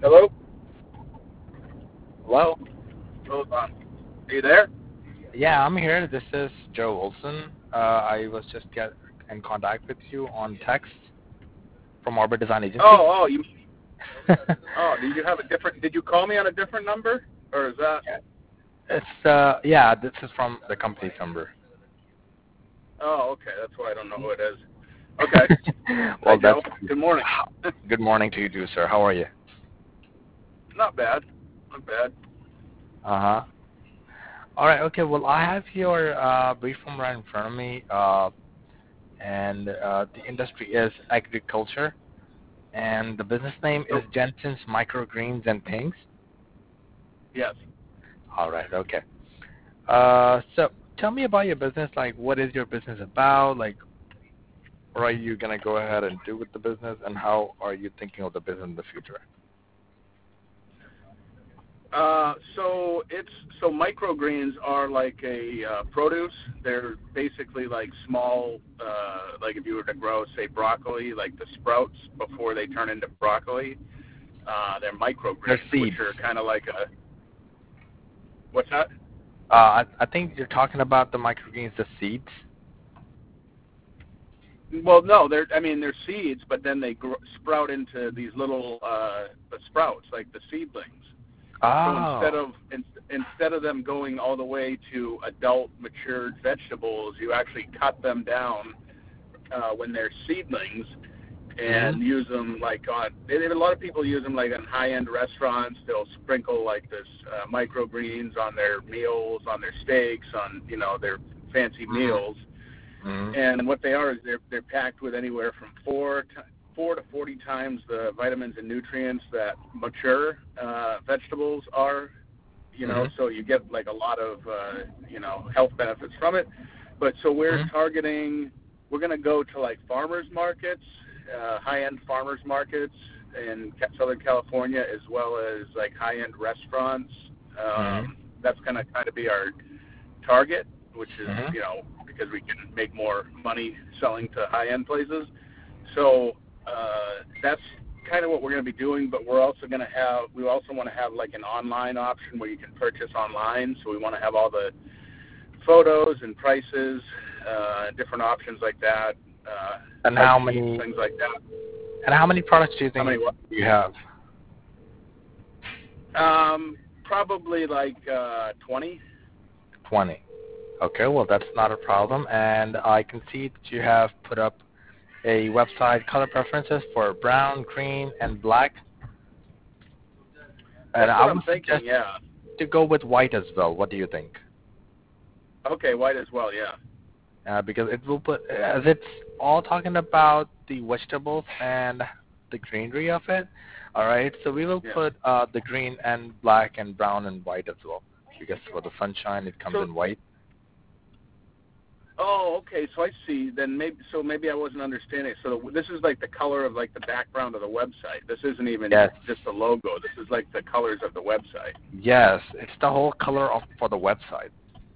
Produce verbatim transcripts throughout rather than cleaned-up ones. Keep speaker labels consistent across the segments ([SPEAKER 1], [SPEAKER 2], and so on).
[SPEAKER 1] Hello? Hello? Hold on. Are you there?
[SPEAKER 2] Yeah, I'm here. This is Joe Olson. Uh, I was just get in contact with you on text from Orbit Design Agency.
[SPEAKER 1] Oh, oh, you. Oh, did you have a different? Did you call me on a different number, or is that?
[SPEAKER 2] It's uh, yeah, this is from the company's number.
[SPEAKER 1] Oh, okay. That's why I don't know who it is. Okay. Hi,
[SPEAKER 2] Well, that's
[SPEAKER 1] Joe. Good morning.
[SPEAKER 2] good morning to you too, sir. How are you?
[SPEAKER 1] Not bad. Not bad.
[SPEAKER 2] Uh huh. All right. Okay. Well, I have your uh, brief form right in front of me, uh, and uh, the industry is agriculture, and the business name is
[SPEAKER 1] So,
[SPEAKER 2] Jensen's Microgreens and Things.
[SPEAKER 1] yes.
[SPEAKER 2] All right. Okay. Uh, so tell me about your business. Like, what is your business about? Like, what are you gonna go ahead and do with the business, and how are you thinking of the business in the future?
[SPEAKER 1] Uh, so it's so microgreens are like a uh, produce. They're basically like small, uh, like if you were to grow, say, broccoli, like the sprouts before they turn into broccoli. Uh, they're
[SPEAKER 2] They're
[SPEAKER 1] microgreens, which
[SPEAKER 2] seeds.
[SPEAKER 1] are kind of like a what's that?
[SPEAKER 2] Uh, I, I think you're talking about the microgreens, the seeds.
[SPEAKER 1] Well, no, they're I mean they're seeds, but then they grow, sprout into these little uh, sprouts, like the seedlings. So
[SPEAKER 2] Oh.
[SPEAKER 1] instead of in, instead of them going all the way to adult matured vegetables, you actually cut them down uh, when they're seedlings and
[SPEAKER 2] Mhm.
[SPEAKER 1] use them like on. A lot of people use them like on high-end restaurants. They'll sprinkle like this uh, microgreens on their meals, on their steaks, on you know their fancy
[SPEAKER 2] Mhm.
[SPEAKER 1] meals.
[SPEAKER 2] Mhm.
[SPEAKER 1] And what they are is they're they're packed with anywhere from four to, four to forty times the vitamins and nutrients that mature uh, vegetables are. You know,
[SPEAKER 2] Mhm.
[SPEAKER 1] so you get like a lot of uh, you know health benefits from it. But so we're
[SPEAKER 2] Mhm.
[SPEAKER 1] targeting. We're going to go to like farmers markets, uh, high-end farmers markets in Southern California, as well as like high-end restaurants.
[SPEAKER 2] Mhm.
[SPEAKER 1] Um, that's going to kind of be our target, which is,
[SPEAKER 2] Mhm.
[SPEAKER 1] you know, because we can make more money selling to high-end places. So uh, that's kind of what we're going to be doing, but we're also going to have, we also want to have like an online option where you can purchase online. So we want to have all the photos and prices, uh, different options like that, uh,
[SPEAKER 2] And
[SPEAKER 1] price
[SPEAKER 2] how
[SPEAKER 1] sheets,
[SPEAKER 2] many?
[SPEAKER 1] things like that.
[SPEAKER 2] And how many products do you
[SPEAKER 1] How
[SPEAKER 2] think
[SPEAKER 1] many what?
[SPEAKER 2] you have?
[SPEAKER 1] Um, probably like uh, twenty.
[SPEAKER 2] Twenty. Okay. Well, that's not a problem. And I can see that you have put up a website color preferences for brown, green, and black. And
[SPEAKER 1] That's
[SPEAKER 2] I
[SPEAKER 1] what I'm
[SPEAKER 2] would
[SPEAKER 1] thinking,
[SPEAKER 2] suggest
[SPEAKER 1] yeah.
[SPEAKER 2] to go with white as well. What do you think?
[SPEAKER 1] Okay, white as well, yeah.
[SPEAKER 2] Uh, because it will put, as it's all talking about the vegetables and the greenery of it. All right, so we will
[SPEAKER 1] Yeah.
[SPEAKER 2] put uh, the green and black and brown and white as well. Because for the sunshine, it comes
[SPEAKER 1] So,
[SPEAKER 2] in white.
[SPEAKER 1] oh, okay. So I see. Then maybe so maybe I wasn't understanding. So this is like the color of like the background of the website. This isn't even
[SPEAKER 2] Yes,
[SPEAKER 1] just the logo. This is like the colors of the website.
[SPEAKER 2] yes, it's the whole color of for the website.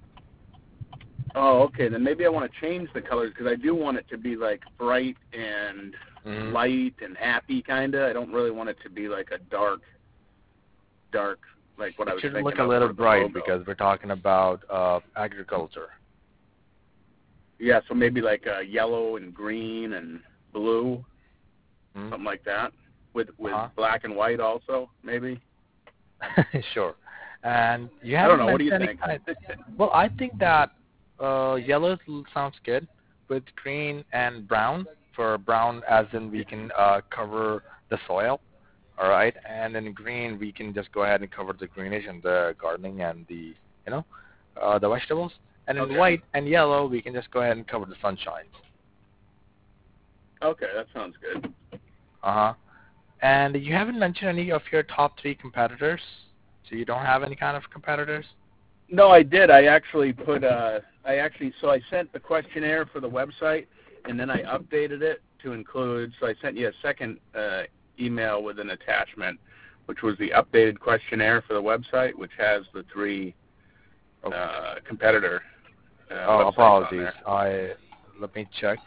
[SPEAKER 1] Oh, okay. Then maybe I want to change the colors because I do want it to be like bright and
[SPEAKER 2] Mm-hmm.
[SPEAKER 1] light and happy kind of. I don't really want it to be like a dark, dark like what
[SPEAKER 2] It
[SPEAKER 1] I was
[SPEAKER 2] should look
[SPEAKER 1] thinking
[SPEAKER 2] a
[SPEAKER 1] of
[SPEAKER 2] little
[SPEAKER 1] for the
[SPEAKER 2] bright
[SPEAKER 1] logo.
[SPEAKER 2] because we're talking about uh, agriculture.
[SPEAKER 1] Yeah. So maybe like uh, yellow and green and blue,
[SPEAKER 2] Mm-hmm.
[SPEAKER 1] something like that, with with
[SPEAKER 2] Uh-huh.
[SPEAKER 1] black and white also maybe.
[SPEAKER 2] Sure. And you
[SPEAKER 1] I don't
[SPEAKER 2] haven't
[SPEAKER 1] know. What do
[SPEAKER 2] mentioned
[SPEAKER 1] you
[SPEAKER 2] any
[SPEAKER 1] think?
[SPEAKER 2] kind. Well, I think that uh, yellow l- sounds good with green and brown. For brown, as in we can uh, cover the soil, all right, and in green we can just go ahead and cover the greenish and the gardening and the you know uh, the vegetables. And in
[SPEAKER 1] Okay.
[SPEAKER 2] white and yellow we can just go ahead and cover the sunshine.
[SPEAKER 1] Okay, that sounds good.
[SPEAKER 2] Uh huh. And you haven't mentioned any of your top three competitors, so you don't have any kind of competitors.
[SPEAKER 1] No, I did. I actually put uh I actually so I sent the questionnaire for the website and then I updated it to include so I sent you a second uh, email with an attachment which was the updated questionnaire for the website which has the three
[SPEAKER 2] Oh,
[SPEAKER 1] uh, competitor uh,
[SPEAKER 2] oh
[SPEAKER 1] websites on
[SPEAKER 2] apologies.
[SPEAKER 1] there.
[SPEAKER 2] I let me check.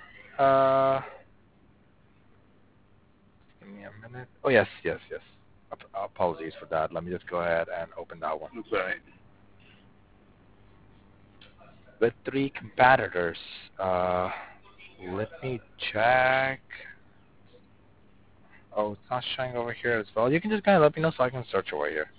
[SPEAKER 2] Uh, give me a minute. Oh yes, yes, yes. ap- apologies for that. Let me just go ahead and open that one.
[SPEAKER 1] That's all right.
[SPEAKER 2] With three competitors, uh, let me check. Oh, it's not showing over here as well. You can just kind of let me know so I can search over here.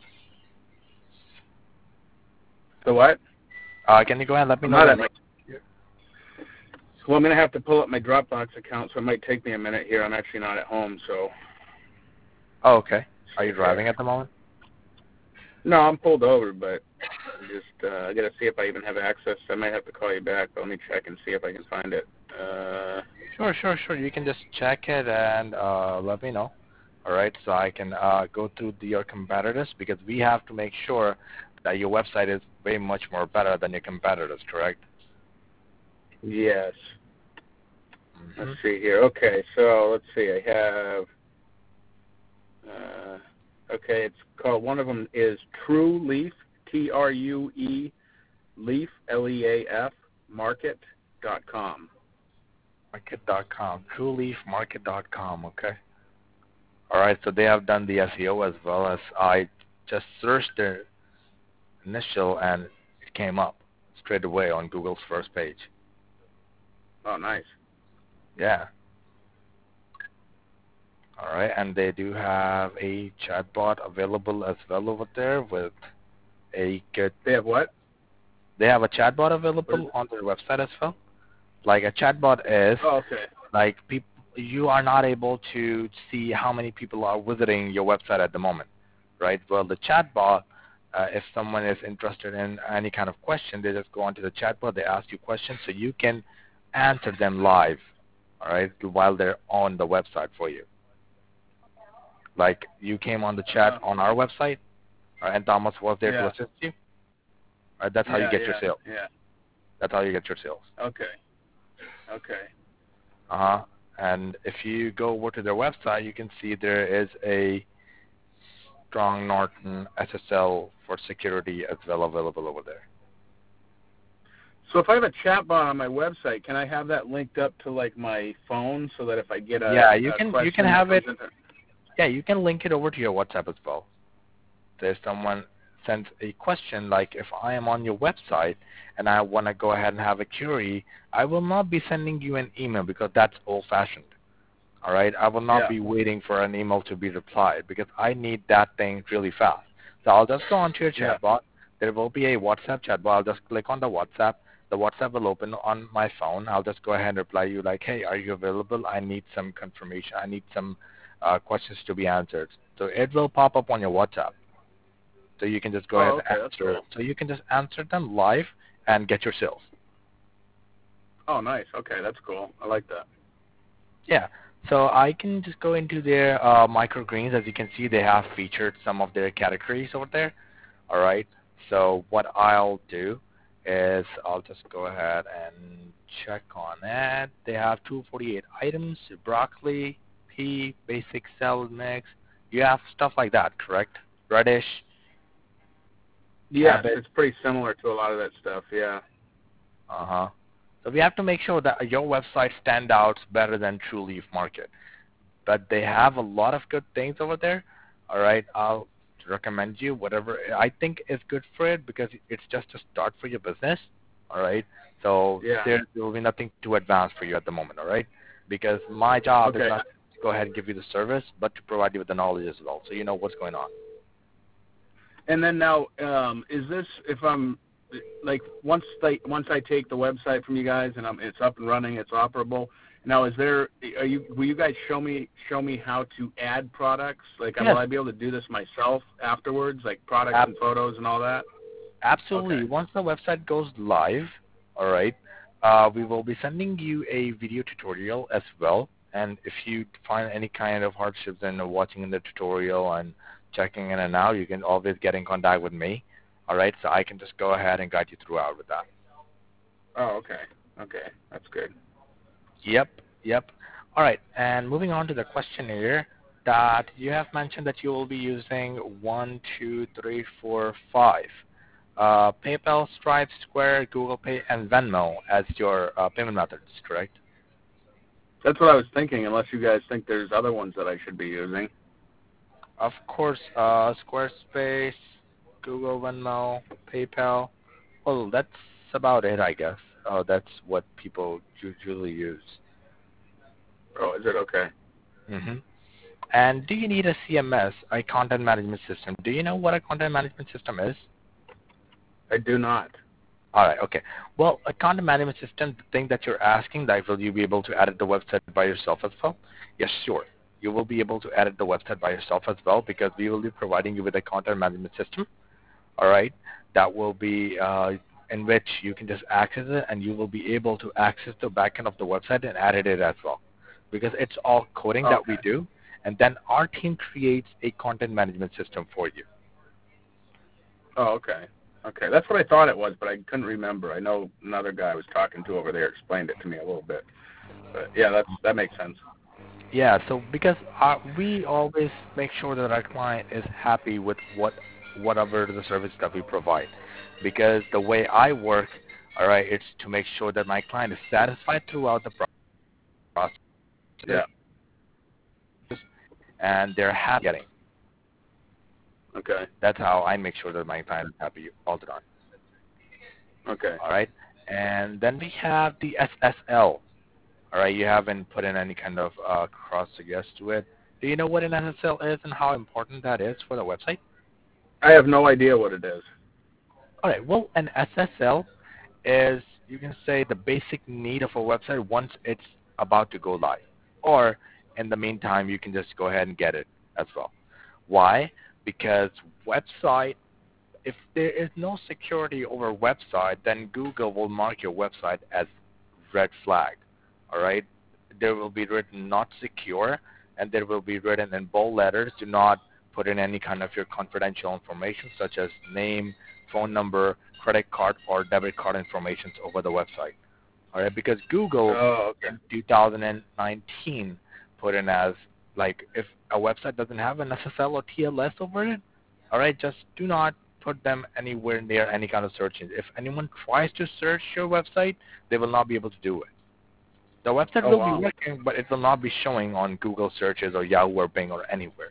[SPEAKER 1] So what?
[SPEAKER 2] Uh, can you go ahead and let me
[SPEAKER 1] I'm
[SPEAKER 2] know
[SPEAKER 1] not
[SPEAKER 2] the
[SPEAKER 1] at my. Well, I'm gonna have to pull up my Dropbox account, so it might take me a minute here. I'm actually not at home, so.
[SPEAKER 2] Oh, okay. Are you driving at the moment?
[SPEAKER 1] No, I'm pulled over, but I'm just uh, I gotta see if I even have access. I might have to call you back, but let me check and see if I can find it. Uh,
[SPEAKER 2] Sure, sure, sure. You can just check it and uh, let me know. All right, so I can uh, go through the, your competitors because we have to make sure that your website is way much more better than your competitors, correct?
[SPEAKER 1] yes.
[SPEAKER 2] Mm-hmm.
[SPEAKER 1] Let's see here. Okay, so let's see. I have. Uh, okay, it's called. One of them is True Leaf. T R U E Leaf L E A F Market dot com.
[SPEAKER 2] Market dot com. Trueleaf Market dot com. Okay. All right, so they have done the S E O as well as I just searched their initial and it came up straight away on Google's first page.
[SPEAKER 1] Oh, nice.
[SPEAKER 2] Yeah. All right, and they do have a chatbot available as well over there with a good.
[SPEAKER 1] They have what?
[SPEAKER 2] They have a chatbot available on their website as well. Like a chatbot is
[SPEAKER 1] Oh, okay.
[SPEAKER 2] like people. You are not able to see how many people are visiting your website at the moment, right? Well, the chatbot, uh, if someone is interested in any kind of question, they just go onto the chatbot. They ask you questions, so you can answer them live, all right, while they're on the website for you. Like you came on the chat
[SPEAKER 1] Uh,
[SPEAKER 2] on our website, uh, and Thomas was there to
[SPEAKER 1] yeah.
[SPEAKER 2] assist you. Uh, that's how you
[SPEAKER 1] Yeah,
[SPEAKER 2] get
[SPEAKER 1] yeah,
[SPEAKER 2] your sales.
[SPEAKER 1] yeah.
[SPEAKER 2] That's how you get your sales.
[SPEAKER 1] Okay. Okay.
[SPEAKER 2] Uh huh. And if you go over to their website, you can see there is a Strong Norton S S L for security as well available over there.
[SPEAKER 1] So if I have a chat bot on my website, can I have that linked up to like my phone so that if I get a,
[SPEAKER 2] Yeah, you
[SPEAKER 1] a
[SPEAKER 2] can
[SPEAKER 1] question
[SPEAKER 2] you can have
[SPEAKER 1] that
[SPEAKER 2] it.
[SPEAKER 1] comes into,
[SPEAKER 2] Yeah, you can link it over to your WhatsApp as well. There's someone sends a question like if I am on your website and I want to go ahead and have a query, I will not be sending you an email because that's old-fashioned. All right, I will not
[SPEAKER 1] yeah.
[SPEAKER 2] be waiting for an email to be replied because I need that thing really fast. So I'll just go onto your
[SPEAKER 1] Yeah.
[SPEAKER 2] chatbot. There will be a WhatsApp chatbot. I'll just click on the WhatsApp. The WhatsApp will open on my phone. I'll just go ahead and reply you like, hey, are you available? I need some confirmation. I need some uh, questions to be answered. So it will pop up on your WhatsApp. So you can just go
[SPEAKER 1] Oh,
[SPEAKER 2] ahead
[SPEAKER 1] okay.
[SPEAKER 2] and
[SPEAKER 1] That's
[SPEAKER 2] answer.
[SPEAKER 1] cool.
[SPEAKER 2] So you can just answer them live and get your sales.
[SPEAKER 1] Oh, nice. Okay, that's cool. I like that.
[SPEAKER 2] Yeah. So I can just go into their uh, microgreens. As you can see, they have featured some of their categories over there. All right. So what I'll do is I'll just go ahead and check on that. They have two hundred forty-eight items, broccoli, pea, basic salad mix. You have stuff like that, correct? Radish,
[SPEAKER 1] Yes,
[SPEAKER 2] cabbage.
[SPEAKER 1] it's pretty similar to a lot of that stuff. Yeah.
[SPEAKER 2] Uh-huh. So we have to make sure that your website stands out better than True Leaf Market. But they have a lot of good things over there. All right, I'll recommend you whatever I think is good for it because it's just a start for your business. All right, so
[SPEAKER 1] Yeah.
[SPEAKER 2] there will be nothing too advanced for you at the moment. All right, because my job is
[SPEAKER 1] Okay.
[SPEAKER 2] not to go ahead and give you the service, but to provide you with the knowledge as well, so you know what's going on.
[SPEAKER 1] And then now, um, is this if I'm like once they once I take the website from you guys and I'm, it's up and running, it's operable. Now, is there? Are you? Will you guys show me show me how to add products? Like,
[SPEAKER 2] Yes.
[SPEAKER 1] will I be able to do this myself afterwards, like products
[SPEAKER 2] Ab-
[SPEAKER 1] and photos and all that?
[SPEAKER 2] Absolutely.
[SPEAKER 1] Okay.
[SPEAKER 2] Once the website goes live, all right, uh, we will be sending you a video tutorial as well. And if you find any kind of hardships in watching the tutorial and checking in and out, you can always get in contact with me. All right, so I can just go ahead and guide you throughout with that.
[SPEAKER 1] Oh, okay. Okay, that's good.
[SPEAKER 2] Yep, yep. All right, and moving on to the questionnaire that you have mentioned that you will be using one, two, three, four, five. Uh, PayPal, Stripe, Square, Google Pay, and Venmo as your uh, payment methods, correct?
[SPEAKER 1] That's what I was thinking. Unless you guys think there's other ones that I should be using.
[SPEAKER 2] of course, uh, Squarespace, Google Venmo, PayPal. Well, that's about it, I guess. Uh, that's what people usually use.
[SPEAKER 1] Oh, is it okay?
[SPEAKER 2] hmm And do you need a C M S, a content management system? Do you know what a content management system is?
[SPEAKER 1] I do not.
[SPEAKER 2] All right, okay. Well, a content management system, the thing that you're asking, that will you be able to edit the website by yourself as well? Yes, sure. You will be able to edit the website by yourself as well because we will be providing you with a content management system, all right, that will be uh, in which you can just access it and you will be able to access the backend of the website and edit it as well because it's all coding that we
[SPEAKER 1] Okay.
[SPEAKER 2] do, and then our team creates a content management system for you.
[SPEAKER 1] Oh, okay. Okay, that's what I thought it was, but I couldn't remember. I know another guy I was talking to over there explained it to me a little bit. But yeah, that's that makes sense.
[SPEAKER 2] Yeah, so because uh, we always make sure that our client is happy with what whatever the service that we provide. Because the way I work, all right, it's to make sure that my client is satisfied throughout the process
[SPEAKER 1] Yeah.
[SPEAKER 2] and they're happy getting.
[SPEAKER 1] Okay.
[SPEAKER 2] That's how I make sure that my client is happy all the time.
[SPEAKER 1] Okay.
[SPEAKER 2] All right, and then we have the S S L. All right, you haven't put in any kind of uh, cross suggest to it. Do you know what an S S L is and how important that is for the website?
[SPEAKER 1] I have no idea what it is.
[SPEAKER 2] All right, well, an S S L is, you can say, the basic need of a website once it's about to go live. Or in the meantime, you can just go ahead and get it as well. Why? Because website, if there is no security over website, then Google will mark your website as red flag. All right? There will be written not secure, and there will be written in bold letters, do not put in any kind of your confidential information such as name, phone number, credit card, or debit card information over the website. All right? Because Google
[SPEAKER 1] Oh, okay.
[SPEAKER 2] in two thousand nineteen put in as, like, if a website doesn't have an S S L or T L S over it, all right, just do not put them anywhere near any kind of search engine. If anyone tries to search your website, they will not be able to do it. The website
[SPEAKER 1] Oh,
[SPEAKER 2] will be
[SPEAKER 1] wow.
[SPEAKER 2] working, but it will not be showing on Google searches or Yahoo or Bing or anywhere.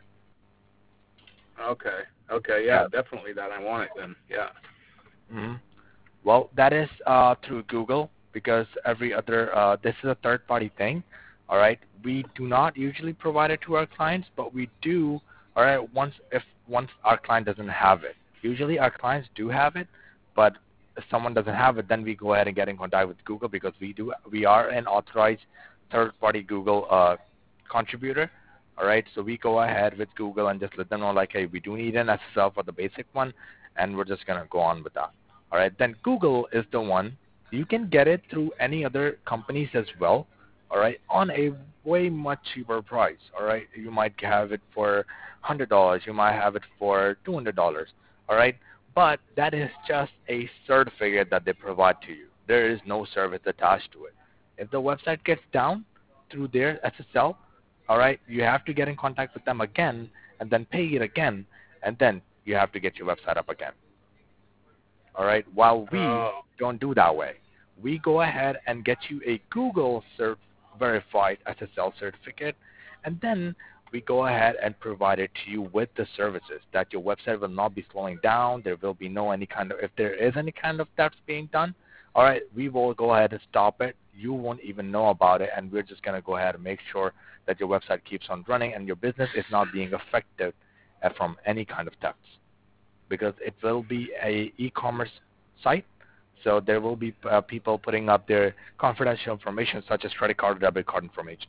[SPEAKER 1] Okay. Okay. Yeah,
[SPEAKER 2] Yeah.
[SPEAKER 1] definitely that. I want it then. Yeah.
[SPEAKER 2] hmm Well, that is uh, through Google because every other, uh, this is a third-party thing. All right. We do not usually provide it to our clients, but we do. All right. Once if once our client doesn't have it, usually our clients do have it, but if someone doesn't have it, then we go ahead and get in contact with Google because we do. We are an authorized third-party Google uh, contributor. All right. So we go ahead with Google and just let them know like, hey, we do need an S S L for the basic one, and we're just gonna go on with that. All right, then Google is the one. You can get it through any other companies as well, all right, on a way much cheaper price, all right. You might have it for one hundred dollars. You might have it for two hundred dollars, all right. But that is just a certificate that they provide to you. There is no service attached to it. If the website gets down through their S S L, all right, you have to get in contact with them again and then pay it again, and then you have to get your website up again. All right. While we
[SPEAKER 1] Oh.
[SPEAKER 2] don't do that way, we go ahead and get you a Google cert verified S S L certificate, and then we go ahead and provide it to you with the services that your website will not be slowing down. There will be no any kind of, if there is any kind of that's being done, all right, we will go ahead and stop it. You won't even know about it, and we're just going to go ahead and make sure that your website keeps on running and your business is not being affected uh, from any kind of thefts, because it will be a e-commerce site, so there will be uh, people putting up their confidential information such as credit card or debit card information.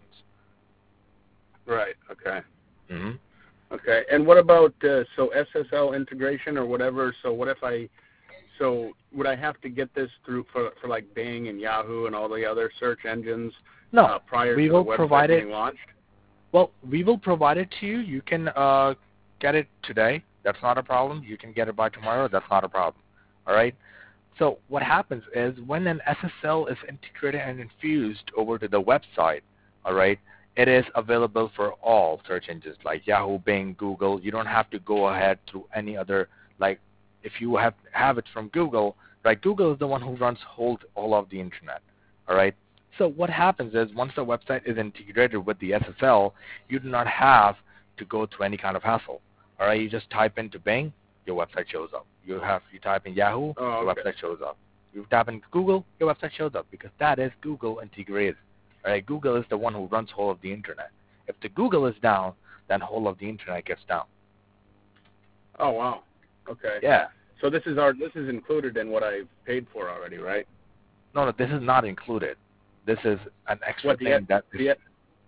[SPEAKER 1] Right. Okay.
[SPEAKER 2] Mm-hmm.
[SPEAKER 1] Okay. And what about uh, so S S L integration or whatever? So what if I so would I have to get this through for for like Bing and Yahoo and all the other search engines
[SPEAKER 2] No,
[SPEAKER 1] uh, prior
[SPEAKER 2] we
[SPEAKER 1] to the
[SPEAKER 2] will
[SPEAKER 1] website
[SPEAKER 2] provide it.
[SPEAKER 1] being launched?
[SPEAKER 2] Well, we will provide it to you. You can uh, get it today. That's not a problem. You can get it by tomorrow. That's not a problem. All right? So what happens is when an S S L is integrated and infused over to the website, all right, it is available for all search engines like Yahoo, Bing, Google. You don't have to go ahead through any other, like if you have have it from Google, right? Google is the one who runs hold all of the internet, all right? So what happens is once the website is integrated with the S S L, you do not have to go through any kind of hassle. All right, you just type into Bing, your website shows up. You have you type in Yahoo,
[SPEAKER 1] Oh,
[SPEAKER 2] your
[SPEAKER 1] okay.
[SPEAKER 2] website shows up. You type in Google, your website shows up because that is Google integrated. All right, Google is the one who runs whole of the internet. If the Google is down, then whole of the internet gets down.
[SPEAKER 1] Oh wow. Okay.
[SPEAKER 2] Yeah.
[SPEAKER 1] So this is our this is included in what I've paid for already, right?
[SPEAKER 2] No, no, this is not included. This is an extra
[SPEAKER 1] What the
[SPEAKER 2] thing that is.
[SPEAKER 1] the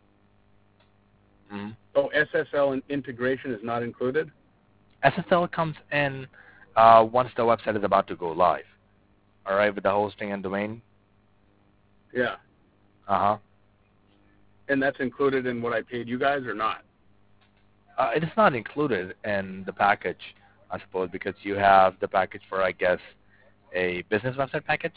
[SPEAKER 2] Mhm.
[SPEAKER 1] oh S S L in- integration is not included?
[SPEAKER 2] S S L comes in uh, once the website is about to go live. All right, with the hosting and domain.
[SPEAKER 1] Yeah.
[SPEAKER 2] Uh huh.
[SPEAKER 1] And that's included in what I paid you guys or not?
[SPEAKER 2] Uh, it is not included in the package, I suppose, because you have the package for, I guess, a business website package.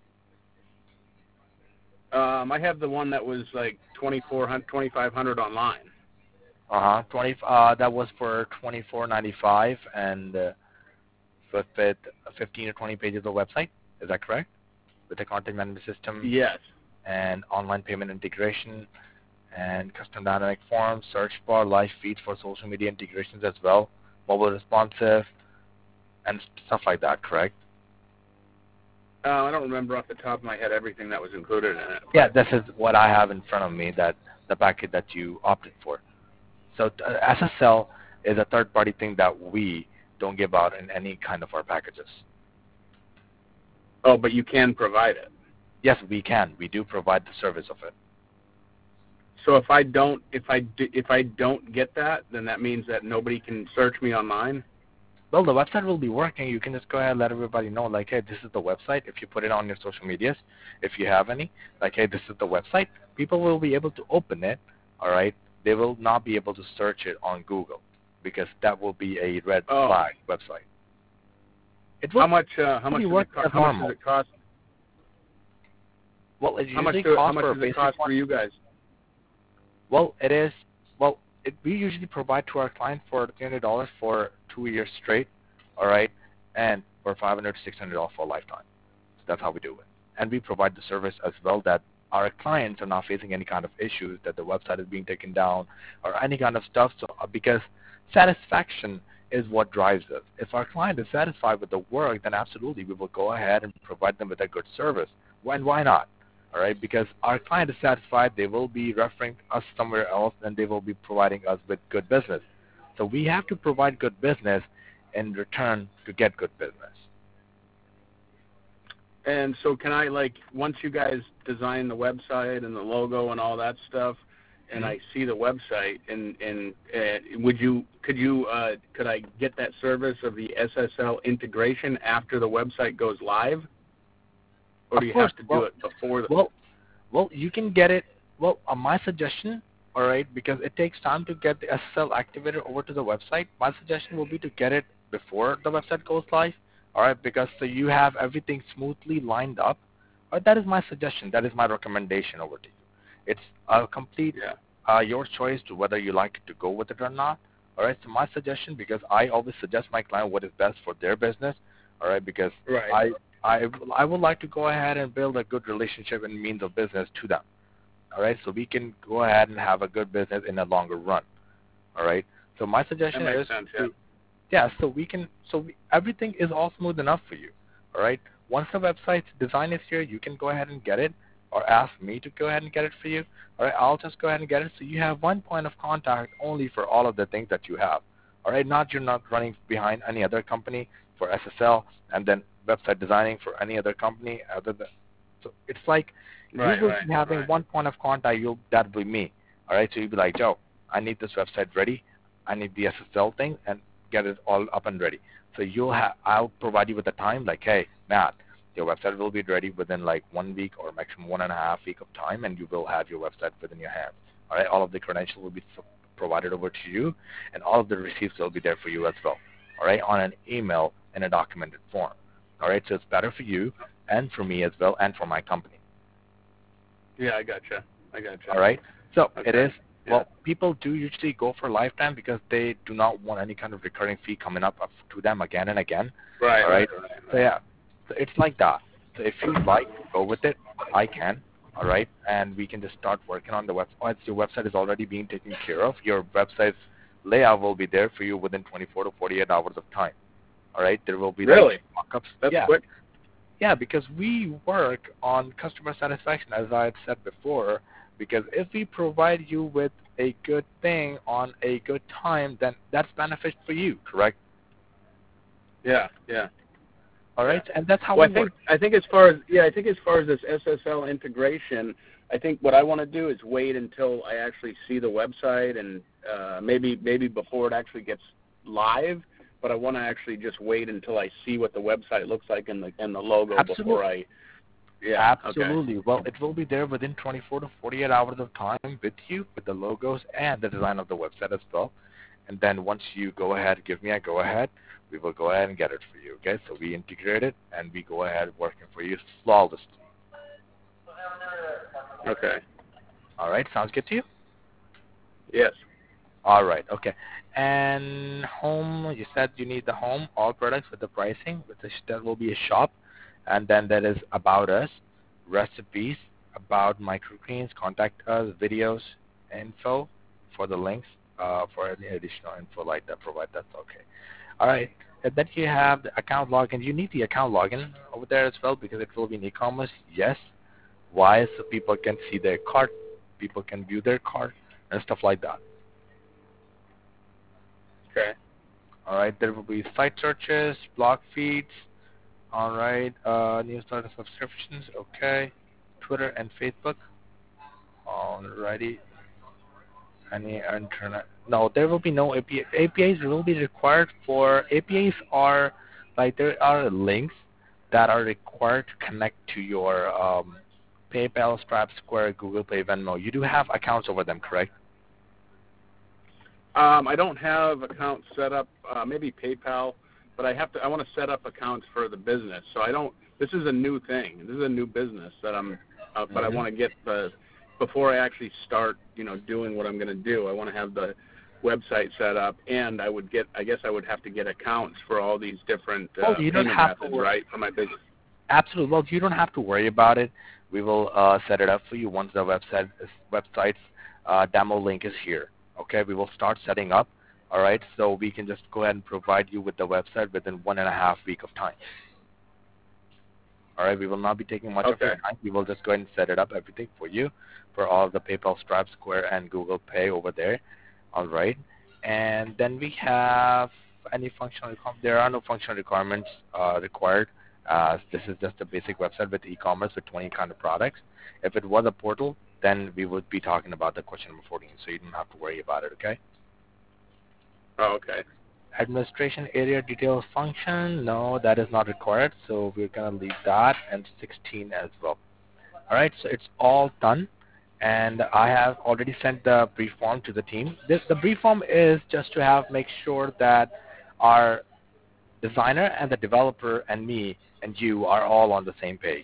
[SPEAKER 1] Um, I have the one that was like twenty-four hundred, twenty-five hundred online.
[SPEAKER 2] Uh huh. Twenty. Uh, that was for twenty-four ninety-five, and uh, with it fifteen or twenty pages of website. Is that correct? With the content management system.
[SPEAKER 1] Yes.
[SPEAKER 2] And online payment integration, and custom dynamic forms, search bar, live feeds for social media integrations as well, mobile responsive, and stuff like that, correct?
[SPEAKER 1] Uh, I don't remember off the top of my head everything that was included in it.
[SPEAKER 2] Yeah, this is what I have in front of me, that the packet that you opted for. So uh, S S L is a third-party thing that we don't give out in any kind of our packages.
[SPEAKER 1] Oh, but you can provide it.
[SPEAKER 2] Yes, we can. We do provide the service of it.
[SPEAKER 1] So if I don't, if I do, if I don't get that, then that means that nobody can search me online.
[SPEAKER 2] Well, the website will be working. You can just go ahead and let everybody know, like, hey, this is the website. If you put it on your social medias, if you have any, like, hey, this is the website, people will be able to open it, all right? They will not be able to search it on Google because that will be a red
[SPEAKER 1] Oh.
[SPEAKER 2] flag website. It will
[SPEAKER 1] How much? Uh, how much?
[SPEAKER 2] be
[SPEAKER 1] Does it,
[SPEAKER 2] working
[SPEAKER 1] co-
[SPEAKER 2] as
[SPEAKER 1] how much
[SPEAKER 2] normal.
[SPEAKER 1] does it cost?
[SPEAKER 2] Well, it
[SPEAKER 1] How much?
[SPEAKER 2] usually
[SPEAKER 1] Do, how
[SPEAKER 2] costs
[SPEAKER 1] much
[SPEAKER 2] for a
[SPEAKER 1] does it
[SPEAKER 2] basic
[SPEAKER 1] cost
[SPEAKER 2] one.
[SPEAKER 1] for you guys?
[SPEAKER 2] Well, it is. Well, it, we usually provide to our client for three hundred dollars for two years straight, all right, and for five hundred to six hundred dollars for a lifetime. So that's how we do it. And we provide the service as well that our clients are not facing any kind of issues, that the website is being taken down or any kind of stuff. So uh, because satisfaction is what drives us. If our client is satisfied with the work, then absolutely we will go ahead and provide them with a good service. When why not? All right, because our client is satisfied, they will be referring us somewhere else, and they will be providing us with good business. So we have to provide good business in return to get good business.
[SPEAKER 1] And so can I, like, once you guys design the website and the logo and all that stuff, and
[SPEAKER 2] Mm-hmm.
[SPEAKER 1] I see the website, and and uh, would you could you uh, could I get that service of the S S L integration after the website goes live, or
[SPEAKER 2] Of
[SPEAKER 1] do you
[SPEAKER 2] course.
[SPEAKER 1] have to
[SPEAKER 2] Well,
[SPEAKER 1] do it before the?
[SPEAKER 2] Well, well, you can get it. Well, uh, my suggestion, all right, because it takes time to get the S S L activated over to the website. My suggestion will be to get it before the website goes live, all right, because so you have everything smoothly lined up. All right, that is my suggestion. That is my recommendation over to you. It's a complete
[SPEAKER 1] Yeah.
[SPEAKER 2] uh, your choice to whether you like to go with it or not. All right, so my suggestion, because I always suggest my client what is best for their business, all right, because
[SPEAKER 1] Right.
[SPEAKER 2] I I I would like to go ahead and build a good relationship and means of business to them. All right, so we can go ahead and have a good business in a longer run. All right, so my suggestion
[SPEAKER 1] That makes
[SPEAKER 2] is
[SPEAKER 1] sense,
[SPEAKER 2] to,
[SPEAKER 1] yeah.
[SPEAKER 2] yeah, so we can so we, everything is all smooth enough for you. All right, once the website's design is here, you can go ahead and get it, or ask me to go ahead and get it for you. All right, I'll just go ahead and get it, so you have one point of contact only for all of the things that you have. All right, not you're not running behind any other company for S S L and then website designing for any other company other than. So it's like
[SPEAKER 1] Right,
[SPEAKER 2] you will
[SPEAKER 1] right,
[SPEAKER 2] be having
[SPEAKER 1] right.
[SPEAKER 2] one point of contact. You'll that will be me. All right, so you'll be like, Joe, I need this website ready. I need the S S L thing and get it all up and ready. So you'll have I'll provide you with the time. Like, hey, Matt, your website will be ready within like one week or maximum one and a half week of time, and you will have your website within your hands. All right, all of the credentials will be provided over to you, and all of the receipts will be there for you as well. All right, on an email in a documented form. All right, so it's better for you and for me as well, and for my company.
[SPEAKER 1] Yeah, I gotcha. I gotcha.
[SPEAKER 2] All right, so
[SPEAKER 1] Okay.
[SPEAKER 2] it is.
[SPEAKER 1] Yeah.
[SPEAKER 2] Well, people do usually go for lifetime because they do not want any kind of recurring fee coming up to them again and again.
[SPEAKER 1] Right,
[SPEAKER 2] All right.
[SPEAKER 1] right, right, right.
[SPEAKER 2] So yeah, so it's like that. So if you'd like to go with it, I can. All right, and we can just start working on the website. Once your website is already being taken care of, your website's layout will be there for you within twenty-four to forty-eight hours of time. All right, there will be
[SPEAKER 1] Really?
[SPEAKER 2] like mock-ups.
[SPEAKER 1] That's
[SPEAKER 2] Yeah,
[SPEAKER 1] quick.
[SPEAKER 2] yeah, because we work on customer satisfaction, as I had said before. Because if we provide you with a good thing on a good time, then that's beneficial for you, correct?
[SPEAKER 1] Yeah, yeah.
[SPEAKER 2] All right, and that's how
[SPEAKER 1] Well,
[SPEAKER 2] we
[SPEAKER 1] I think
[SPEAKER 2] work.
[SPEAKER 1] I think as far as yeah, I think as far as this S S L integration, I think what I want to do is wait until I actually see the website and uh, maybe maybe before it actually gets live. But I want to actually just wait until I see what the website looks like and the and the logo
[SPEAKER 2] Absolutely.
[SPEAKER 1] before I. Yeah.
[SPEAKER 2] Absolutely.
[SPEAKER 1] Okay.
[SPEAKER 2] Well, it will be there within twenty-four to forty-eight hours of time with you, with the logos and the design of the website as well. And then once you go ahead, give me a go ahead, we will go ahead and get it for you. Okay? So we integrate it and we go ahead working for you flawlessly.
[SPEAKER 1] Okay.
[SPEAKER 2] All right. Sounds good to you?
[SPEAKER 1] Yes.
[SPEAKER 2] All right. Okay. And home, you said you need the home, all products with the pricing. With the, there will be a shop. And then there is about us, recipes, about microgreens, contact us, videos, info for the links, uh, for any additional info like that, provide that's okay. All right. And then you have the account login. You need the account login over there as well because it will be in e-commerce. Yes. Why? So people can see their cart, people can view their cart, and stuff like that.
[SPEAKER 1] Okay.
[SPEAKER 2] All right. There will be site searches, blog feeds. All right, uh, newsletter subscriptions, okay. Twitter and Facebook, alrighty. Any internet? No, there will be no A P I. A P Is will be required for, A P Is are, like there are links that are required to connect to your um, PayPal, Stripe, Square, Google Pay, Venmo. You do have accounts over them, correct?
[SPEAKER 1] Um, I don't have accounts set up. Uh, maybe PayPal. But I have to. I want to set up accounts for the business. So I don't. This is a new thing. This is a new business that I'm. Uh, but
[SPEAKER 2] Mm-hmm.
[SPEAKER 1] I want to get the before I actually start. You know, doing what I'm going to do. I want to have the website set up, and I would get. I guess I would have to get accounts for all these different uh,
[SPEAKER 2] Well, you don't
[SPEAKER 1] payment
[SPEAKER 2] have
[SPEAKER 1] methods,
[SPEAKER 2] to.
[SPEAKER 1] right, for my business.
[SPEAKER 2] Absolutely. Well, you don't have to worry about it. We will uh, set it up for you once the website website's uh, demo link is here. Okay, we will start setting up. All right, so we can just go ahead and provide you with the website within one and a half week of time. All right, we will not be taking much
[SPEAKER 1] Okay.
[SPEAKER 2] of your time. We will just go ahead and set it up, everything for you, for all the PayPal, Stripe, Square, and Google Pay over there. All right, and then we have any functional. There are no functional requirements uh, required. Uh, this is just a basic website with e-commerce with twenty kind of products. If it was a portal, then we would be talking about the question number fourteen, so you don't have to worry about it. Okay.
[SPEAKER 1] Oh, okay.
[SPEAKER 2] Administration area details function, no, that is not required, so we're going to leave that, and sixteen as well. All right, so it's all done, and I have already sent the brief form to the team. This, the brief form is just to have make sure that our designer and the developer and me and you are all on the same page.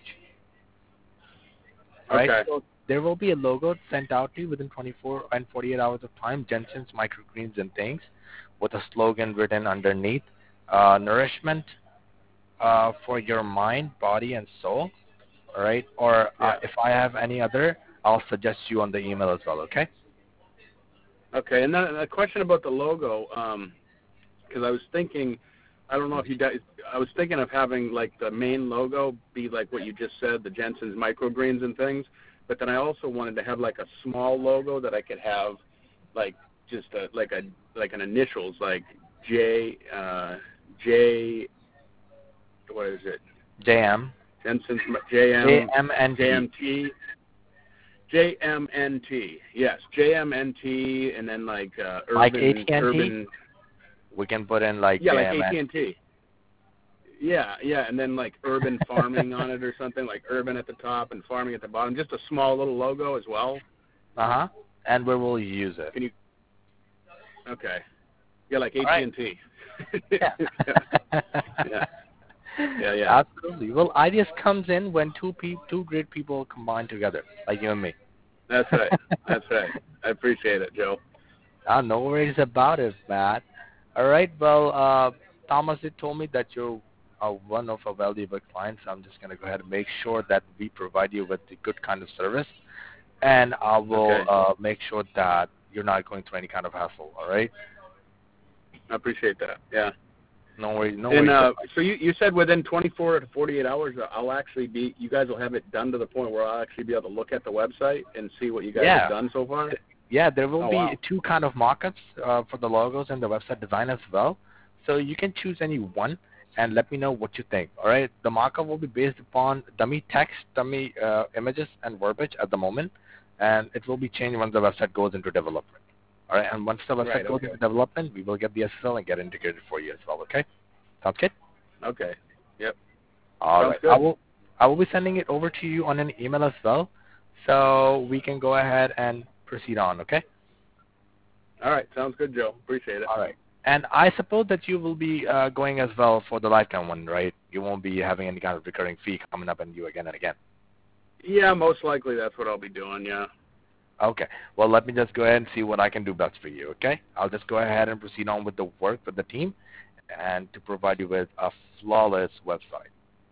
[SPEAKER 2] All right,
[SPEAKER 1] Okay.
[SPEAKER 2] so there will be a logo sent out to you within twenty-four and forty-eight hours of time, Jensen's Microgreens and Things, with a slogan written underneath, uh, nourishment uh, for your mind, body, and soul. All right, or uh,
[SPEAKER 1] Yeah.
[SPEAKER 2] if I have any other, I'll suggest you on the email as well, okay?
[SPEAKER 1] Okay. And then a question about the logo, because I was thinking, I don't know if you guys, I was thinking of having like the main logo be like what you just said, the Jensen's Microgreens and Things. But then I also wanted to have like a small logo that I could have, like just a, like a like an initials like J uh, J. What is it?
[SPEAKER 2] J M.
[SPEAKER 1] Jensen's J M
[SPEAKER 2] J M N T.
[SPEAKER 1] J M T. J M N T. Yes, J M N T, and then like uh, urban.
[SPEAKER 2] Like A T and T?
[SPEAKER 1] Urban.
[SPEAKER 2] We can put in like
[SPEAKER 1] Yeah,
[SPEAKER 2] J
[SPEAKER 1] like
[SPEAKER 2] M N.
[SPEAKER 1] A T and T. Yeah, yeah, and then like urban farming on it or something, like urban at the top and farming at the bottom. Just a small little logo as well.
[SPEAKER 2] Uh-huh. And where will you use it?
[SPEAKER 1] Can you? Okay. Yeah, like A T
[SPEAKER 2] All
[SPEAKER 1] and T.
[SPEAKER 2] right. Yeah.
[SPEAKER 1] yeah. Yeah, yeah.
[SPEAKER 2] Absolutely. Well, ideas comes in when two pe- two great people combine together, like you and me.
[SPEAKER 1] That's right. That's right. I appreciate it, Joe.
[SPEAKER 2] Ah, no worries about it, Matt. All right. Well, uh, Thomas had told me that you're uh, one of our valuable clients. I'm just going to go ahead and make sure that we provide you with the good kind of service, and I will
[SPEAKER 1] Okay.
[SPEAKER 2] uh, make sure that you're not going through any kind of hassle. All right.
[SPEAKER 1] I appreciate that. Yeah.
[SPEAKER 2] No worries. No
[SPEAKER 1] And
[SPEAKER 2] worries.
[SPEAKER 1] uh, so you you said within twenty-four to forty-eight hours, I'll actually be. You guys will have it done to the point where I'll actually be able to look at the website and see what you guys
[SPEAKER 2] Yeah.
[SPEAKER 1] have done so far.
[SPEAKER 2] Yeah, there will
[SPEAKER 1] Oh,
[SPEAKER 2] be
[SPEAKER 1] wow.
[SPEAKER 2] two kind of mock-ups uh, for the logos and the website design as well. So you can choose any one and let me know what you think. All right. The mock-up will be based upon dummy text, dummy uh, images, and verbiage at the moment, and it will be changed once the website goes into development. All right. And once the website
[SPEAKER 1] Right,
[SPEAKER 2] goes
[SPEAKER 1] okay.
[SPEAKER 2] into development, we will get the S S L and get integrated for you as well. Okay. Sounds good.
[SPEAKER 1] Okay. Yep.
[SPEAKER 2] All
[SPEAKER 1] Sounds
[SPEAKER 2] right.
[SPEAKER 1] good.
[SPEAKER 2] I will I will be sending it over to you on an email as well, so we can go ahead and proceed on. Okay.
[SPEAKER 1] All right. Sounds good, Joe. Appreciate it.
[SPEAKER 2] All right. And I suppose that you will be uh, going as well for the lifetime one, right? You won't be having any kind of recurring fee coming up on you again and again.
[SPEAKER 1] Yeah, most likely that's what I'll be doing. Yeah.
[SPEAKER 2] Okay. Well, let me just go ahead and see what I can do best for you, okay? I'll just go ahead and proceed on with the work with the team and to provide you with a flawless website.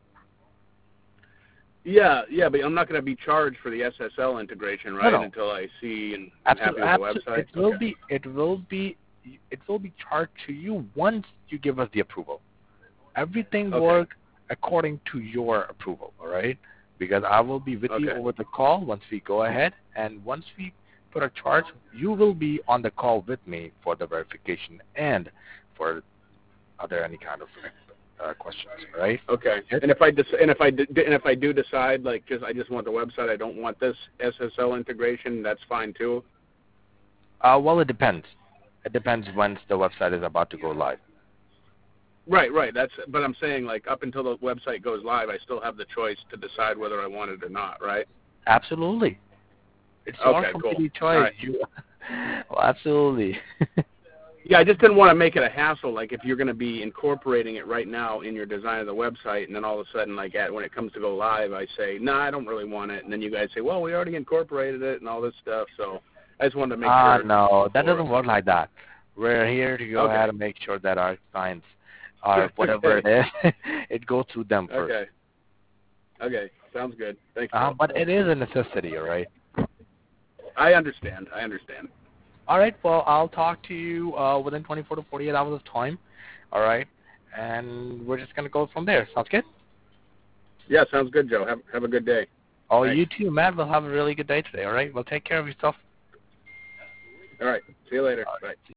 [SPEAKER 1] Yeah, yeah, but I'm not going to be charged for the S S L integration, right?
[SPEAKER 2] No, no.
[SPEAKER 1] Until I see and I'm happy
[SPEAKER 2] Absolutely.
[SPEAKER 1] with the website.
[SPEAKER 2] It will
[SPEAKER 1] Okay.
[SPEAKER 2] be. It will be. It will be charged to you once you give us the approval. Everything
[SPEAKER 1] Okay.
[SPEAKER 2] works according to your approval, all right? Because I will be with you
[SPEAKER 1] Okay.
[SPEAKER 2] over the call once we go ahead, and once we put a charge, you will be on the call with me for the verification and for other any kind of uh, questions, all right?
[SPEAKER 1] Okay. And if I dec- and if I d- and if I do decide like just I just want the website, I don't want this S S L integration, that's fine too.
[SPEAKER 2] Uh, well, it depends. It depends once the website is about to go live.
[SPEAKER 1] Right, right. That's but I'm saying like up until the website goes live, I still have the choice to decide whether I want it or not, right?
[SPEAKER 2] Absolutely. It's
[SPEAKER 1] Okay,
[SPEAKER 2] your
[SPEAKER 1] cool.
[SPEAKER 2] complete
[SPEAKER 1] All
[SPEAKER 2] choice.
[SPEAKER 1] right.
[SPEAKER 2] You, well, absolutely.
[SPEAKER 1] Yeah, I just didn't want to make it a hassle. Like if you're going to be incorporating it right now in your design of the website, and then all of a sudden, like at when it comes to go live, I say, "No, nah, I don't really want it," and then you guys say, "Well, we already incorporated it and all this stuff." So I just wanted to make
[SPEAKER 2] Ah,
[SPEAKER 1] sure.
[SPEAKER 2] no, that
[SPEAKER 1] before-
[SPEAKER 2] doesn't work like that. We're here to go
[SPEAKER 1] Okay.
[SPEAKER 2] ahead and make sure that our clients, or whatever it is, it goes through them first.
[SPEAKER 1] Okay. Okay. Sounds good. Thank you.
[SPEAKER 2] Uh, but it is a necessity, all right?
[SPEAKER 1] I understand. I understand.
[SPEAKER 2] All right, well, I'll talk to you uh, within twenty-four to forty-eight hours of time, all right? And we're just going to go from there. Sounds good?
[SPEAKER 1] Yeah, sounds good, Joe. Have have a good day.
[SPEAKER 2] Oh,
[SPEAKER 1] Thanks.
[SPEAKER 2] you too, Matt. We'll have a really good day today, all right? Well, take care of yourself.
[SPEAKER 1] All right. See you later. Bye.